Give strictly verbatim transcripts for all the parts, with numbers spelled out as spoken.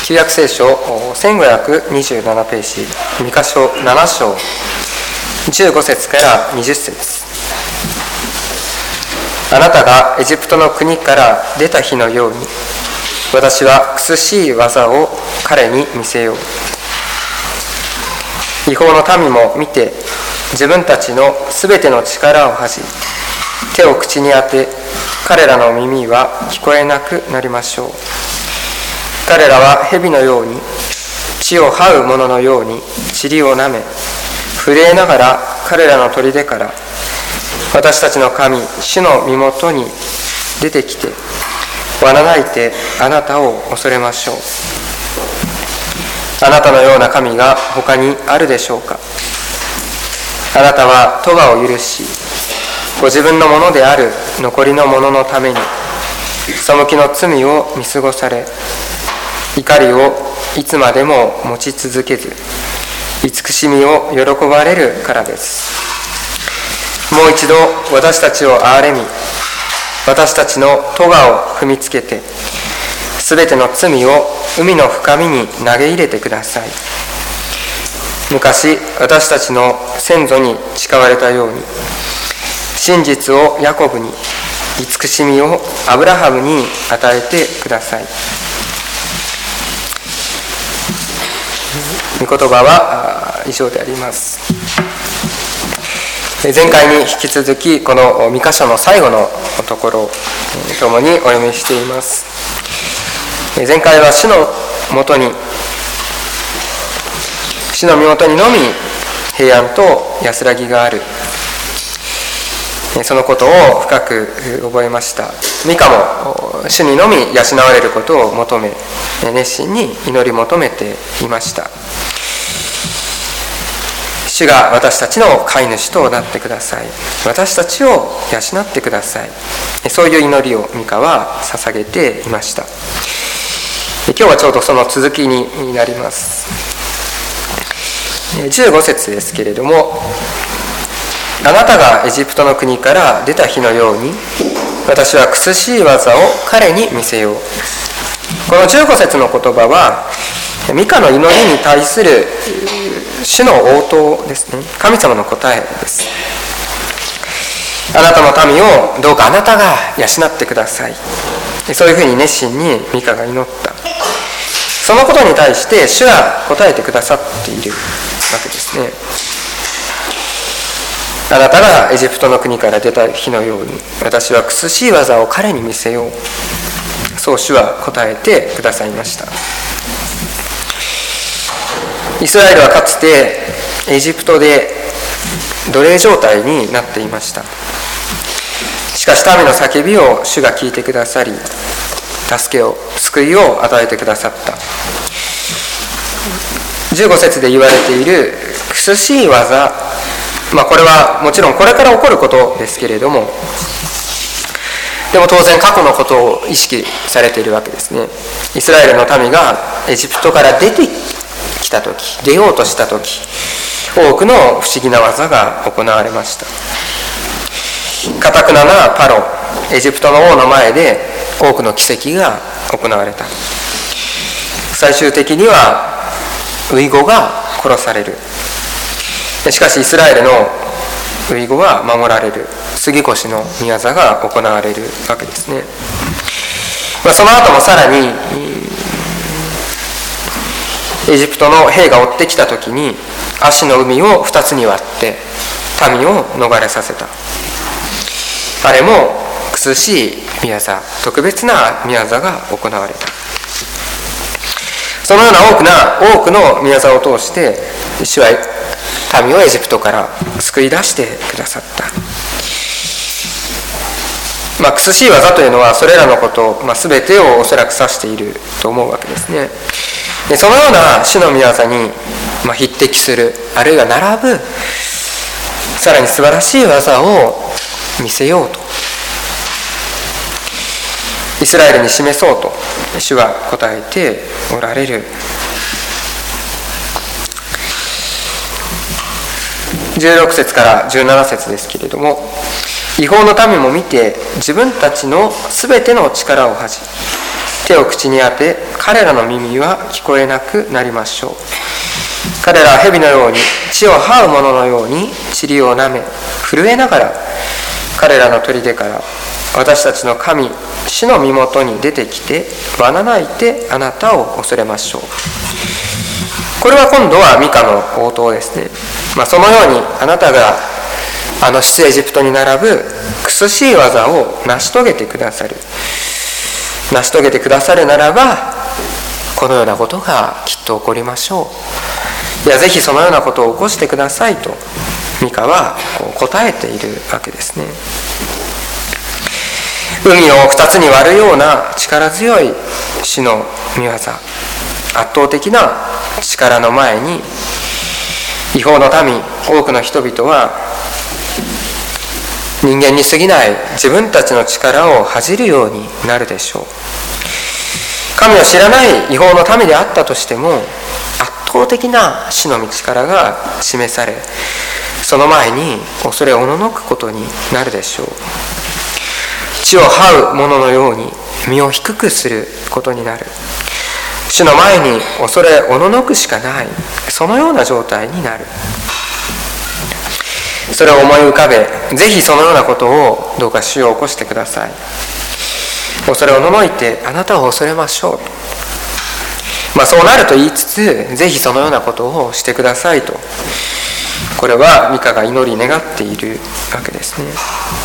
旧約聖書せんごひゃくにじゅうななページ、ミカ書なな章じゅうご節からにじゅっ節。あなたがエジプトの国から出た日のように、私は苦しい技を彼に見せよう。違法の民も見て、自分たちのすべての力を恥じ、手を口に当て、彼らの耳は聞こえなくなりましょう。彼らは蛇のように、地を這う者のように塵をなめ、震えながら彼らの砦から私たちの神主の身元に出てきて、わなないてあなたを恐れましょう。あなたのような神が他にあるでしょうか。あなたは咎を許し、ご自分のものである残りの者のために背きの罪を見過ごされ、怒りをいつまでも持ち続けず、慈しみを喜ばれるからです。もう一度私たちを憐れみ、私たちの咎を踏みつけて、すべての罪を海の深みに投げ入れてください。昔私たちの先祖に誓われたように、真実をヤコブに、慈しみをアブラハムに与えてください。御言葉は以上であります。前回に引き続き、このミカ書の最後のところを共にお読みしています。前回は主のもとに、主の身元にのみ平安と安らぎがある、そのことを深く覚えました。ミカも主にのみ養われることを求め、熱心に祈り求めていました。主が私たちの飼い主となってください。私たちを養ってください。そういう祈りをミカは捧げていました。今日はちょうどその続きになります。じゅうご節ですけれども、あなたがエジプトの国から出た日のように、私は苦しい技を彼に見せよう。このじゅうご節の言葉は、ミカの祈りに対する主の応答ですね。神様の答えです。あなたの民をどうかあなたが養ってください。そういうふうに熱心にミカが祈った。そのことに対して主が答えてくださっているわけですね。あなたがエジプトの国から出た日のように、私は苦しい技を彼に見せよう。そう主は答えてくださいました。イスラエルはかつてエジプトで奴隷状態になっていました。しかし民の叫びを主が聞いてくださり、助けを、救いを与えてくださった。じゅうご節で言われている苦しい技、まあ、これはもちろんこれから起こることですけれども、でも当然過去のことを意識されているわけですね。イスラエルの民がエジプトから出てきたとき、出ようとしたとき、多くの不思議な技が行われました。頑ななパロ、エジプトの王の前で多くの奇跡が行われた。最終的にはウイゴが殺される。しかしイスラエルのウイゴは守られる。杉越の宮座が行われるわけですね。まあ、その後もさらにエジプトの兵が追ってきたときに、足の海を二つに割って民を逃れさせた。あれも苦しい宮座、特別な宮座が行われた。そのような多くな多くの宮座を通して主は民をエジプトから救い出してくださった。まあ、苦しい技というのはそれらのこと、まあ、全てをおそらく指していると思うわけですね。でそのような主の御業に、まあ、匹敵する、あるいは並ぶさらに素晴らしい技を見せようとイスラエルに示そうと主は答えておられる。じゅうろく節からじゅうなな節ですけれども、違法の民も見て自分たちのすべての力を恥じ、 手を口に当て、彼らの耳は聞こえなくなりましょう。彼らは蛇のように、地を這う者のように塵を舐め、震えながら彼らの砦から私たちの神主の身元に出てきて、わなないてあなたを恐れましょう。これは今度はミカの応答ですね。まあ、そのようにあなたがあの出エジプトに並ぶ苦しい技を成し遂げてくださる成し遂げてくださるならば、このようなことがきっと起こりましょう。いや、ぜひそのようなことを起こしてくださいとミカはこう答えているわけですね。海を二つに割るような力強い主の御業、圧倒的な力の前に違法の民、多くの人々は人間に過ぎない自分たちの力を恥じるようになるでしょう。神を知らない違法の民であったとしても、圧倒的な主の道からが示され、その前に恐れおののくことになるでしょう。地を這う者のように身を低くすることになる。主の前に恐れおののくしかない、そのような状態になる。それを思い浮かべ、ぜひそのようなことをどうか主を起こしてください。恐れおののいてあなたを恐れましょうと、まあ、そうなると言いつつ、ぜひそのようなことをしてくださいと、これはミカが祈り願っているわけですね。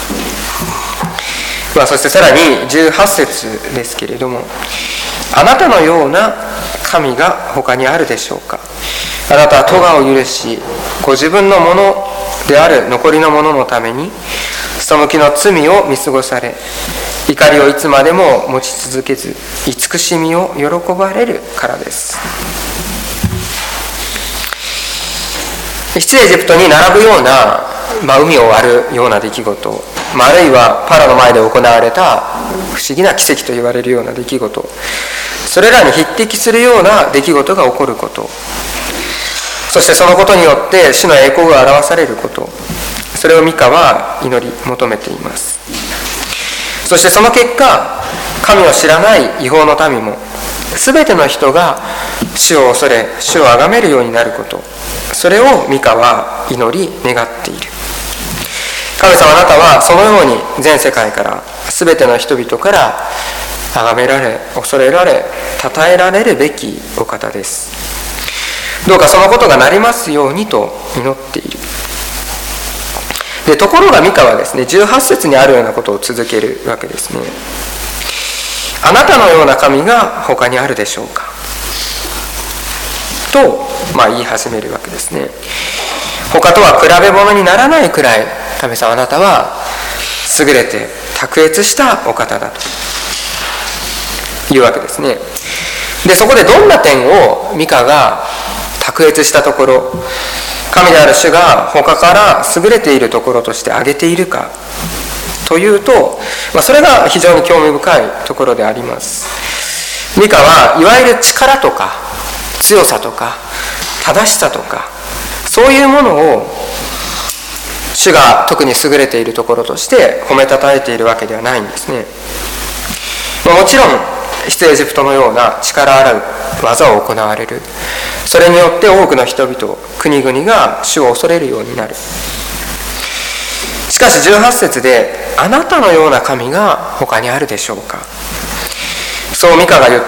まあ、そしてさらにじゅうはち節ですけれども、あなたのような神が他にあるでしょうか。あなたは咎を許し、ご自分のものである残りのもののために背きの罪を見過ごされ、怒りをいつまでも持ち続けず、慈しみを喜ばれるからです。出エジプトに並ぶような、まあ、海を割るような出来事、まあ、あるいはパラの前で行われた不思議な奇跡と言われるような出来事、それらに匹敵するような出来事が起こること、そしてそのことによって主の栄光が表されること、それをミカは祈り求めています。そしてその結果、神を知らない違法の民も全ての人が主を恐れ、主を崇めるようになること、それをミカは祈り願っている。神様、あなたはそのように全世界から全ての人々から崇められ、恐れられ、称えられるべきお方です。どうかそのことがなりますようにと祈っている。でところがミカはですね、じゅうはち節にあるようなことを続けるわけですね。あなたのような神が他にあるでしょうかと、まあ、言い始めるわけですね。他とは比べ物にならないくらい、神様、あなたは優れて卓越したお方だというわけですね。でそこでどんな点をミカが卓越したところ、神である主が他から優れているところとして挙げているかというと、まあ、それが非常に興味深いところであります。ミカはいわゆる力とか強さとか正しさとか、そういうものを主が特に優れているところとして褒めたたえているわけではないんですね。まあ、もちろん出エジプトのような力ある技を行われる、それによって多くの人々、国々が主を恐れるようになる。しかしじゅうはち節で、あなたのような神が他にあるでしょうか、そうミカが言って、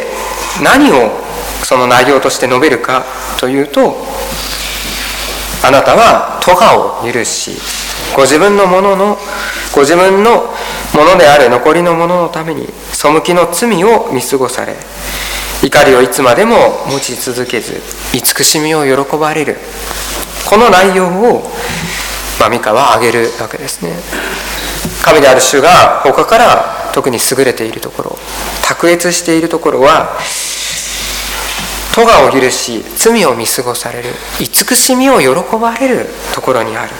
何をその内容として述べるかというと、あなたは咎を許し、ご自分のもののご自分のものである残りのもののために背きの罪を見過ごされ、怒りをいつまでも持ち続けず、慈しみを喜ばれる。この内容を、まあ、ミカは挙げるわけですね。神である主が他から特に優れているところ、卓越しているところは、咎を許し罪を見過ごされる、慈しみを喜ばれるところにある、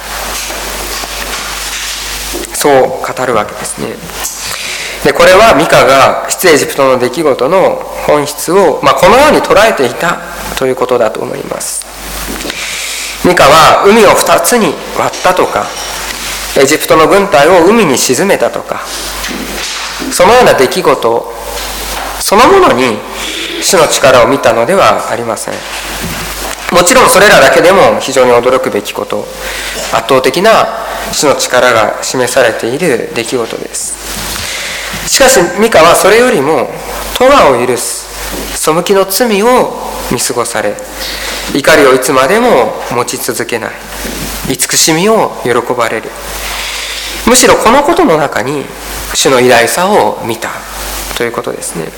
そう語るわけですね。でこれはミカが出エジプトの出来事の本質を、まあ、このように捉えていたということだと思います。ミカは海を二つに割ったとか、エジプトの軍隊を海に沈めたとか、そのような出来事、そそのものに主の力を見たのではありません。もちろんそれらだけでも非常に驚くべきこと、圧倒的な主の力が示されている出来事です。しかしミカはそれよりも咎を許す背きの罪を見過ごされ、怒りをいつまでも持ち続けない、慈しみを喜ばれる。むしろこのことの中に主の偉大さを見たということですね。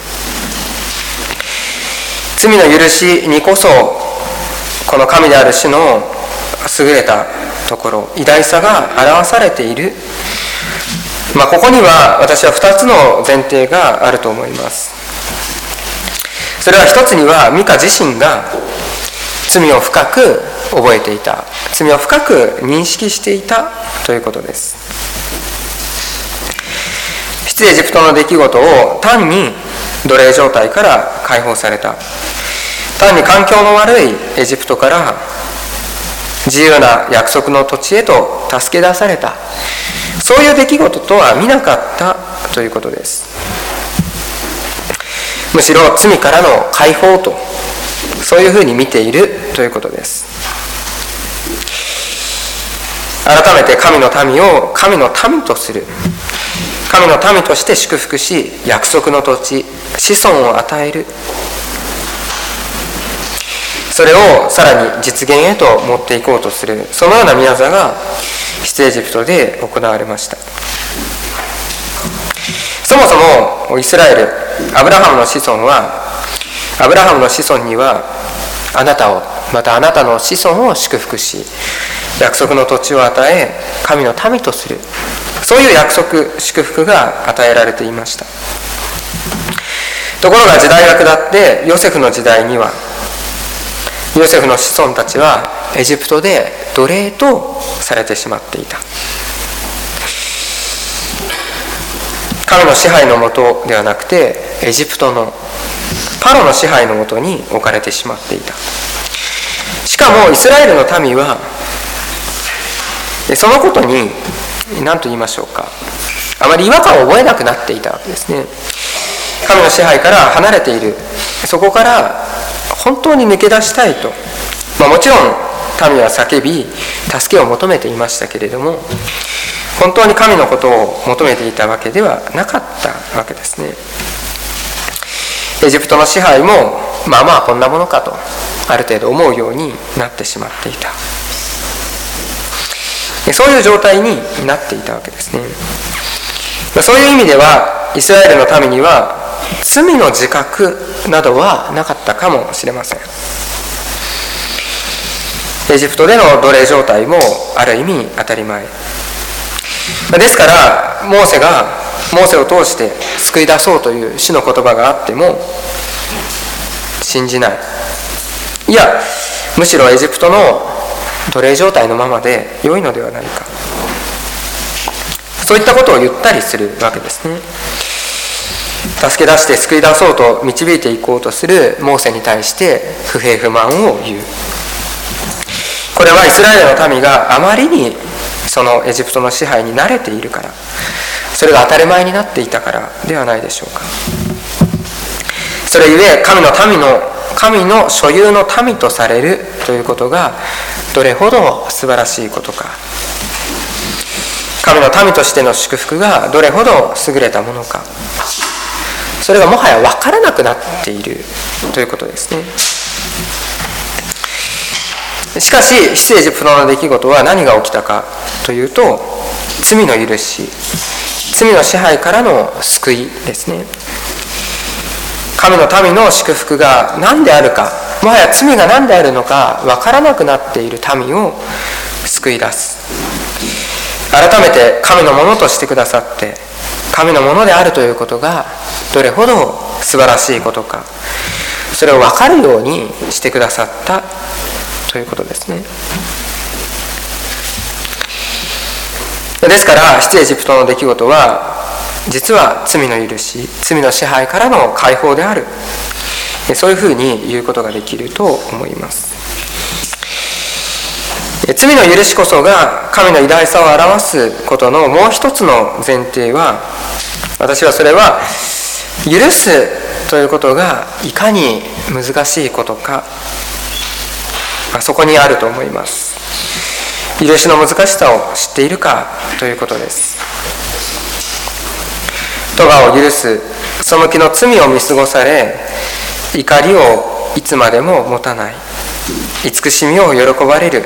罪の許しにこそこの神である主の優れたところ、偉大さが表されている。まあ、ここには私はふたつの前提があると思います。それは一つにはミカ自身が罪を深く覚えていた、罪を深く認識していたということです。出エジプトの出来事を単に奴隷状態から解放された、単に環境の悪いエジプトから自由な約束の土地へと助け出された、そういう出来事とは見なかったということです。むしろ罪からの解放と、そういうふうに見ているということです。改めて神の民を神の民とする、神の民として祝福し、約束の土地、子孫を与える、それをさらに実現へと持っていこうとする、そのような宮座が出エジプトで行われました。そもそもイスラエル、アブラハムの子孫は、アブラハムの子孫にはあなたを、またあなたの子孫を祝福し、約束の土地を与え、神の民とする、そういう約束、祝福が与えられていました。ところが時代が下ってヨセフの時代には、ヨセフの子孫たちはエジプトで奴隷とされてしまっていた。神の支配のもとではなくて、エジプトのパロの支配のもとに置かれてしまっていた。しかもイスラエルの民はそのことに何と言いましょうか、あまり違和感を覚えなくなっていたわけですね。神の支配から離れている、そこから本当に抜け出したいと、まあ、もちろん民は叫び助けを求めていましたけれども、本当に神のことを求めていたわけではなかったわけですね。エジプトの支配もまあまあこんなものかとある程度思うようになってしまっていた、そういう状態になっていたわけですね。そういう意味ではイスラエルの民には罪の自覚などはなかったかもしれません。エジプトでの奴隷状態もある意味当たり前ですから、モーセがモーセを通して救い出そうという主の言葉があっても信じない、いやむしろエジプトの奴隷状態のままで良いのではないか、そういったことを言ったりするわけですね。助け出して救い出そうと導いていこうとするモーセに対して不平不満を言う。これはイスラエルの民があまりにそのエジプトの支配に慣れているから、それが当たり前になっていたからではないでしょうか。それゆえ神の民の神の所有の民とされるということがどれほど素晴らしいことか、神の民としての祝福がどれほど優れたものか、それがもはや分からなくなっているということですね。しかし出エジプトの出来事は何が起きたかというと、罪の許し、罪の支配からの救いですね。神の民の祝福が何であるか、もはや罪が何であるのか分からなくなっている民を救い出す。改めて神のものとしてくださって、神のものであるということがどれほど素晴らしいことか、それを分かるようにしてくださったということですね。ですから出エジプトの出来事は実は罪の許し、罪の支配からの解放である、そういうふうに言うことができると思います。罪の許しこそが神の偉大さを表すことのもう一つの前提は、私はそれは許すということがいかに難しいことか、まあ、そこにあると思います。許しの難しさを知っているかということです。咎を許す、背きの罪を見過ごされ、怒りをいつまでも持たない、慈しみを喜ばれる、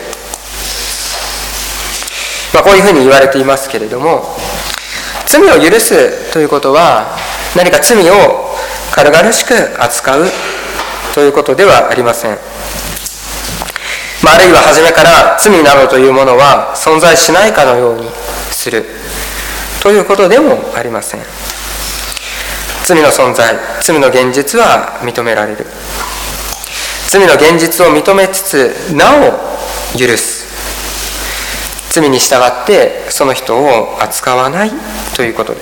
まあ、こういうふうに言われていますけれども、罪を許すということは何か罪を軽々しく扱うということではありません。まあ、あるいは初めから罪などというものは存在しないかのようにするということでもありません。罪の存在、罪の現実は認められる。罪の現実を認めつつなお許す。罪に従ってその人を扱わないということです。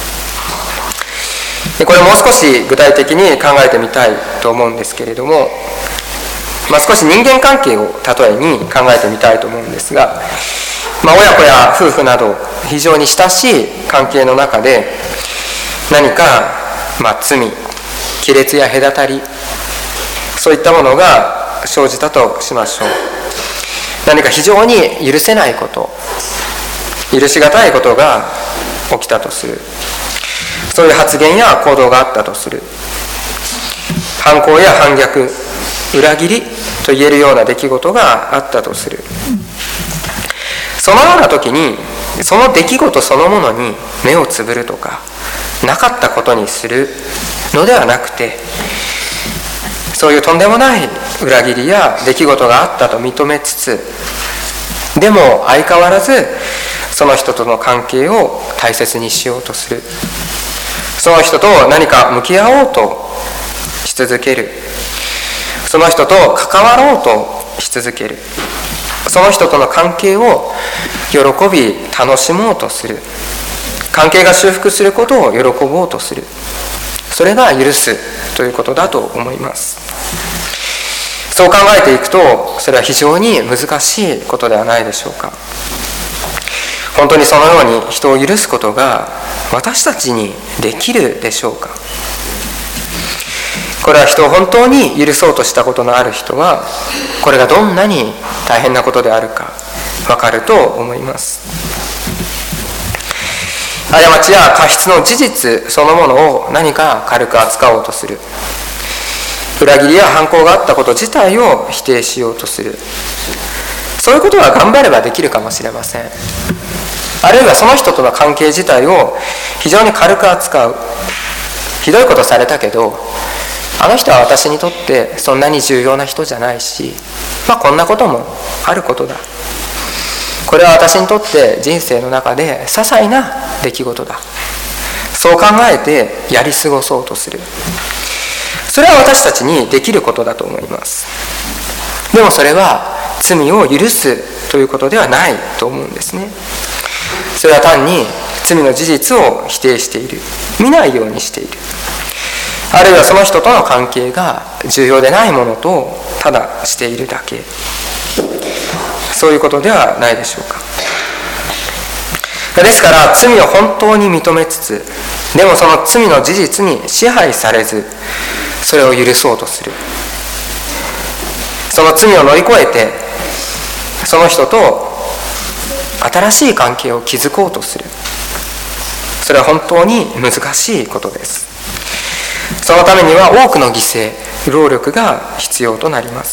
でこれもう少し具体的に考えてみたいと思うんですけれども、まあ、少し人間関係を例えに考えてみたいと思うんですが、まあ、親子や夫婦など非常に親しい関係の中で何か、まあ、罪、亀裂や隔たり、そういったものが生じたとしましょう。何か非常に許せないこと、許しがたいことが起きたとする。そういう発言や行動があったとする。反抗や反逆、裏切りと言えるような出来事があったとする。そのような時にその出来事そのものに目をつぶるとかなかったことにするのではなくて、そういうとんでもない裏切りや出来事があったと認めつつ、でも相変わらずその人との関係を大切にしようとする。その人と何か向き合おうとし続ける。その人と関わろうとし続ける。その人との関係を喜び楽しもうとする。関係が修復することを喜ぼうとする。それが許すということだと思います。そう考えていくと、それは非常に難しいことではないでしょうか。本当にそのように人を許すことが私たちにできるでしょうか。これは人を本当に許そうとしたことのある人は、これがどんなに大変なことであるか分かると思います。過ちや過失の事実そのものを何か軽く扱おうとする。裏切りや反抗があったこと自体を否定しようとする。そういうことは頑張ればできるかもしれません。あるいはその人との関係自体を非常に軽く扱う。ひどいことされたけど、あの人は私にとってそんなに重要な人じゃないし、まあこんなこともあることだ。これは私にとって人生の中で些細な出来事だ。そう考えてやり過ごそうとする。それは私たちにできることだと思います。でもそれは罪を許すということではないと思うんですね。それは単に罪の事実を否定している。見ないようにしている。あるいはその人との関係が重要でないものとただしているだけ。そういうことではないでしょうか。ですから罪を本当に認めつつ、でもその罪の事実に支配されず、それを許そうとする。その罪を乗り越えて、その人と新しい関係を築こうとする。それは本当に難しいことです。そのためには多くの犠牲、労力が必要となります。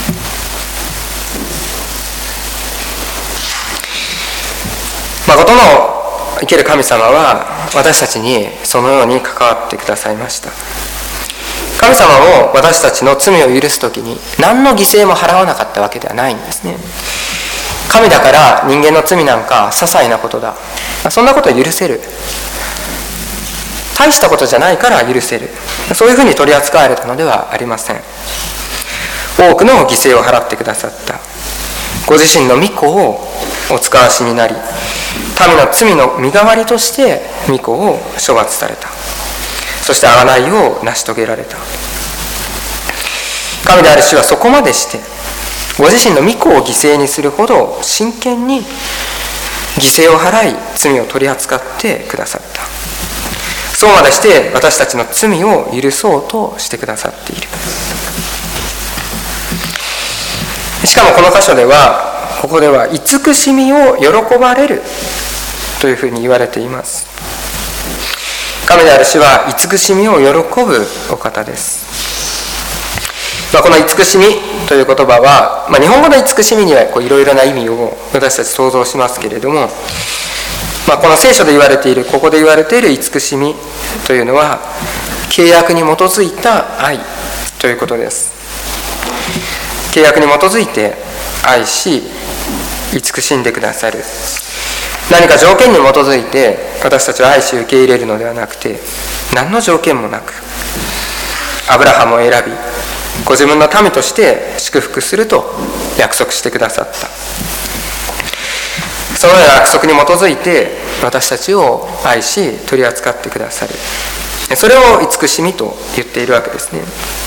誠の生ける神様は私たちにそのように関わってくださいました。神様も私たちの罪を許すときに何の犠牲も払わなかったわけではないんですね。神だから人間の罪なんか些細なことだ、そんなことを許せる、大したことじゃないから許せる、そういうふうに取り扱われたのではありません。多くの犠牲を払ってくださった。ご自身の御子をお使わしになり、民の罪の身代わりとして御子を処罰された。そして贖いを成し遂げられた。神である主はそこまでしてご自身の御子を犠牲にするほど真剣に犠牲を払い罪を取り扱ってくださった。 そうまでして私たちの罪を許そうとしてくださっている。しかもこの箇所では、ここでは慈しみを喜ばれるというふうに言われています。神である主は慈しみを喜ぶお方です。まあ、この慈しみという言葉は、まあ、日本語の慈しみにはいろいろな意味を私たち想像しますけれども、まあ、この聖書で言われている、ここで言われている慈しみというのは、契約に基づいた愛ということです。契約に基づいて愛し、慈しんでくださる。何か条件に基づいて私たちは愛し受け入れるのではなくて、何の条件もなくアブラハムを選び、ご自分の民として祝福すると約束してくださった。そのような約束に基づいて私たちを愛し取り扱ってくださる。それを慈しみと言っているわけですね。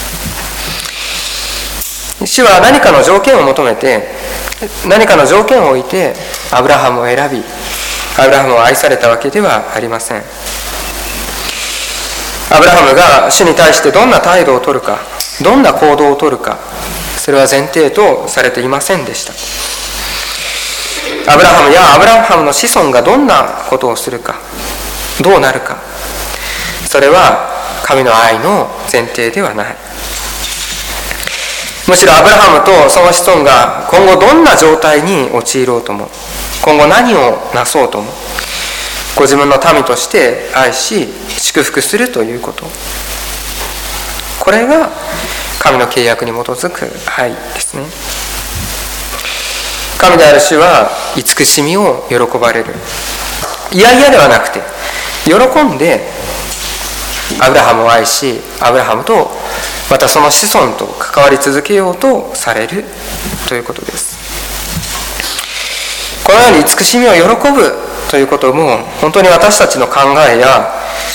主は何かの条件を求めて、何かの条件を置いてアブラハムを選び、アブラハムを愛されたわけではありません。アブラハムが主に対してどんな態度を取るか、どんな行動を取るか、それは前提とされていませんでした。アブラハムやアブラハムの子孫がどんなことをするか、どうなるか、それは神の愛の前提ではない。むしろアブラハムとその子孫が今後どんな状態に陥ろうとも、今後何をなそうとも、ご自分の民として愛し祝福するということ、これが神の契約に基づく愛ですね。神である主は慈しみを喜ばれる。いやいやではなくて、喜んでアブラハムを愛し、アブラハムとまたその子孫と関わり続けようとされるということです。このように慈しみを喜ぶということも、本当に私たちの考えや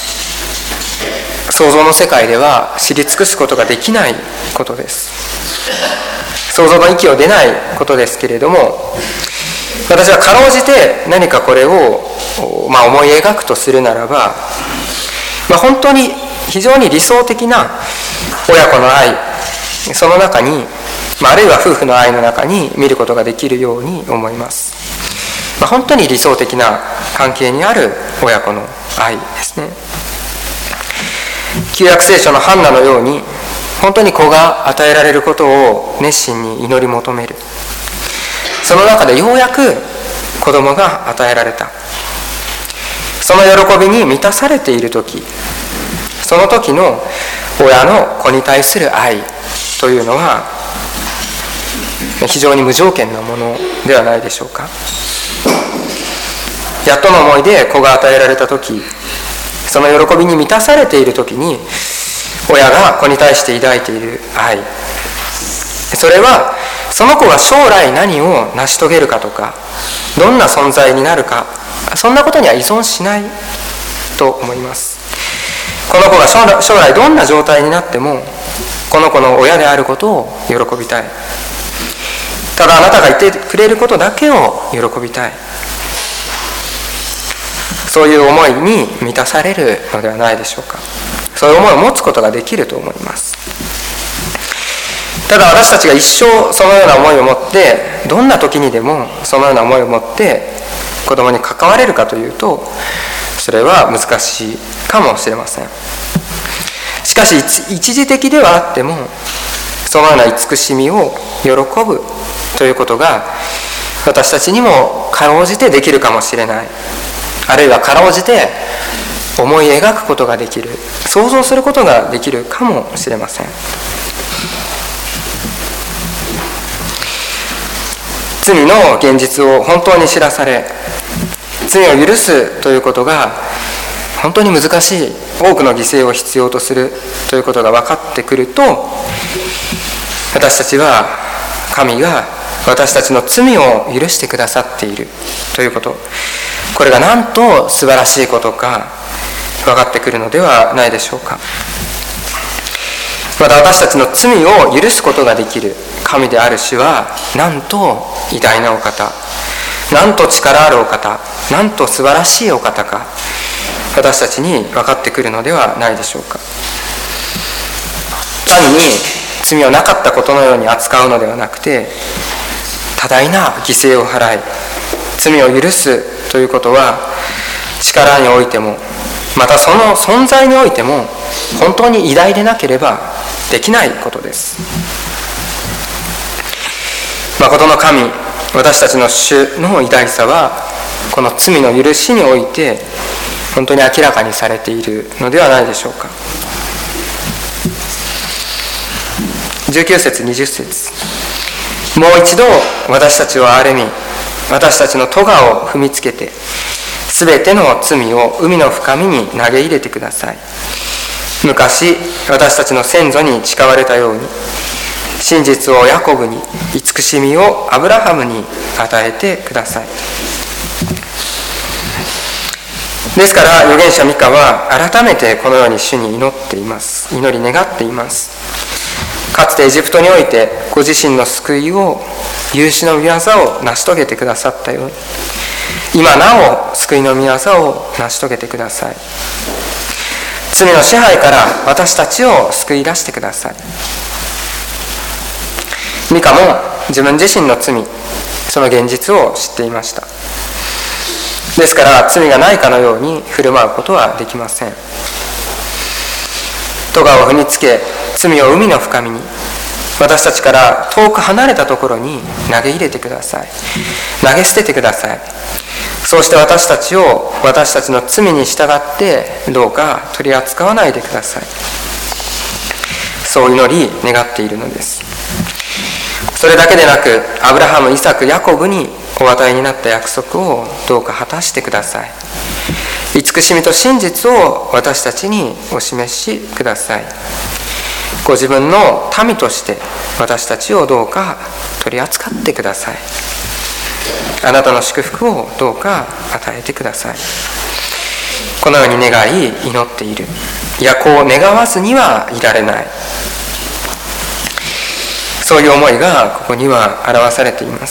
想像の世界では知り尽くすことができないことです。想像の域を出ないことですけれども、私はかろうじて何かこれを、まあ、思い描くとするならば、まあ、本当に非常に理想的な親子の愛、その中に、まあ、あるいは夫婦の愛の中に見ることができるように思います。まあ、本当に理想的な関係にある親子の愛ですね。旧約聖書のハンナのように、本当に子が与えられることを熱心に祈り求める。その中でようやく子供が与えられた。その喜びに満たされているとき、その時の親の子に対する愛というのは非常に無条件なものではないでしょうか。やっとの思いで子が与えられた時、その喜びに満たされている時に親が子に対して抱いている愛、それはその子が将来何を成し遂げるかとか、どんな存在になるか、そんなことには依存しないと思います。この子が将来、将来どんな状態になっても、この子の親であることを喜びたい。ただあなたが言ってくれることだけを喜びたい。そういう思いに満たされるのではないでしょうか。そういう思いを持つことができると思います。ただ私たちが一生そのような思いを持って、どんな時にでもそのような思いを持って子供に関われるかというと、それは難しいかもしれません。しかし一時的ではあっても、そのような慈しみを喜ぶということが私たちにもかろうじてできるかもしれない。あるいはかろうじて思い描くことができる、想像することができるかもしれません。罪の現実を本当に知らされ、罪を許すということが本当に難しい、多くの犠牲を必要とするということが分かってくると、私たちは神が私たちの罪を許してくださっているということ、これがなんと素晴らしいことか分かってくるのではないでしょうか。また私たちの罪を許すことができる神である主は、なんと偉大なお方、なんと力あるお方、なんと素晴らしいお方か、 私たちに分かってくるのではないでしょうか。単に罪をなかったことのように扱うのではなくて、多大な犠牲を払い罪を許すということは、力においてもまたその存在においても本当に偉大でなければできないことです。誠の神、私たちの主の偉大さはこの罪の許しにおいて本当に明らかにされているのではないでしょうか。じゅうきゅう節にじゅっ節、もう一度私たちを憐れみ、私たちの咎を踏みつけて、すべての罪を海の深みに投げ入れてください。昔私たちの先祖に誓われたように、真実をヤコブに、慈しみをアブラハムに与えてください。ですから預言者ミカは改めてこのように主に祈っています。祈り願っています。かつてエジプトにおいてご自身の救いを、許しの御業を成し遂げてくださったように、今なお救いの御業を成し遂げてください。罪の支配から私たちを救い出してください。ミカも自分自身の罪、その現実を知っていました。ですから罪がないかのように振る舞うことはできません。咎を踏みつけ、罪を海の深みに、私たちから遠く離れたところに投げ入れてください。投げ捨ててください。そうして私たちを私たちの罪に従ってどうか取り扱わないでください。そう祈り願っているのです。それだけでなく、アブラハム、イサク、ヤコブにお与えになった約束をどうか果たしてください。慈しみと真実を私たちにお示しください。ご自分の民として私たちをどうか取り扱ってください。あなたの祝福をどうか与えてください。このように願い祈っている。いや、こう願わずにはいられない。そういう思いがここには表されています。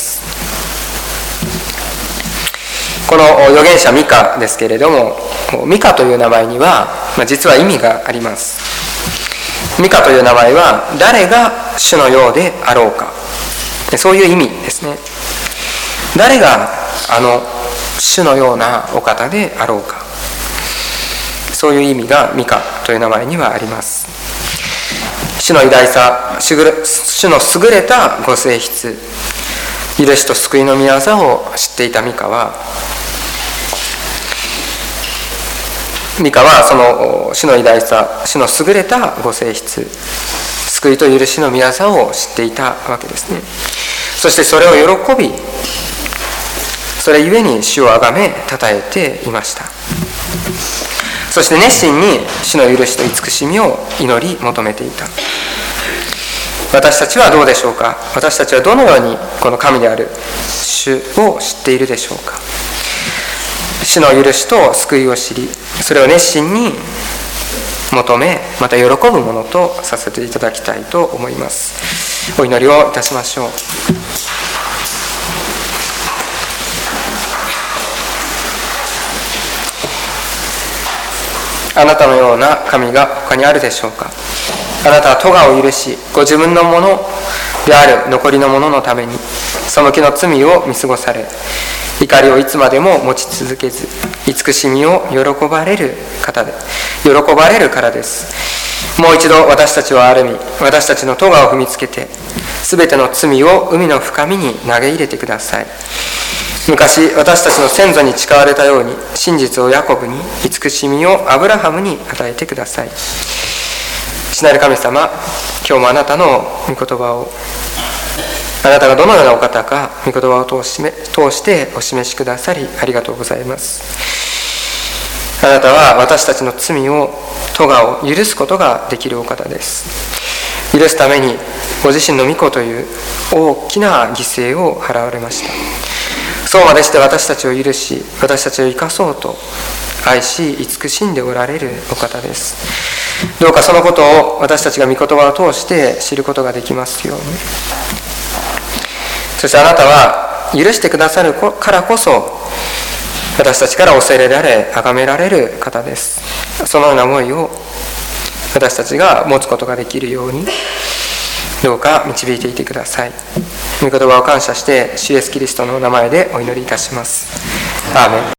この預言者ミカですけれども、ミカという名前には実は意味があります。ミカという名前は誰が主のようであろうか、そういう意味ですね。誰があの主のようなお方であろうか、そういう意味がミカという名前にはあります。主の偉大さ、主の優れたご性質、許しと救いの御業を知っていたミカは、ミカはその主の偉大さ、主の優れたご性質、救いと許しの御業を知っていたわけですね。そしてそれを喜び、それゆえに主をあがめ称えていました。そして熱心に主の許しと慈しみを祈り求めていた。私たちはどうでしょうか。私たちはどのようにこの神である主を知っているでしょうか。主の許しと救いを知り、それを熱心に求め、また喜ぶものとさせていただきたいと思います。お祈りをいたしましょう。あなたのような神が他にあるでしょうか。あなたは咎を許し、ご自分のものである残りのもののために背きの罪を見過ごされ、怒りをいつまでも持ち続けず、慈しみを喜ばれる方で喜ばれるからです。もう一度私たちを憐れみ、私たちの咎を踏みつけて、すべての罪を海の深みに投げ入れてください。昔私たちの先祖に誓われたように、真実をヤコブに、慈しみをアブラハムに与えてください。父なる神様、今日もあなたの御言葉を、あなたがどのようなお方か御言葉を通し通してお示しくださりありがとうございます。あなたは私たちの罪を、咎を許すことができるお方です。許すためにご自身の御子という大きな犠牲を払われました。そうまでして私たちを許し、私たちを生かそうと愛し慈しんでおられるお方です。どうかそのことを私たちが御言葉を通して知ることができますように。そしてあなたは許してくださるからこそ、 私たちから恐れられ崇められる方です。そのような思いを私たちが持つことができるようにどうか導いていてください。御言葉を感謝して主イエスキリストの名前でお祈りいたします。アーメン。